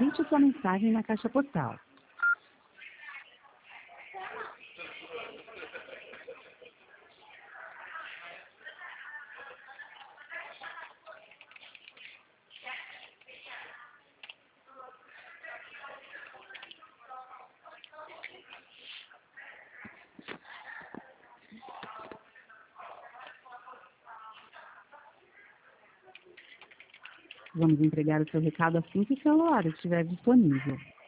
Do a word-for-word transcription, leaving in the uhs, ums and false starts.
Digite sua mensagem na caixa postal. Vamos entregar o seu recado assim que o celular estiver disponível.